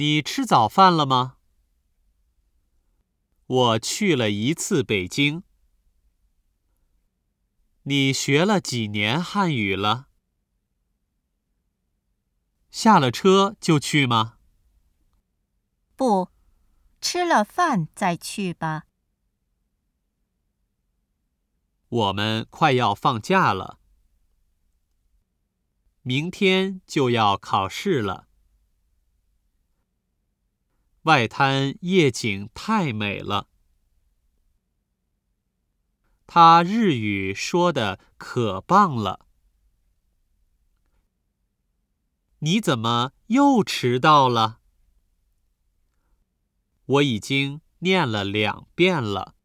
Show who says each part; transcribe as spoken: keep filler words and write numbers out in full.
Speaker 1: 你吃早饭了吗？我去了一次北京。你学了几年汉语了？下了车就去吗？
Speaker 2: 不，吃了饭再去吧。
Speaker 1: 我们快要放假了，明天就要考试了。外滩夜景太美了。他日语说得可棒了。你怎么又迟到了？我已经念了两遍了。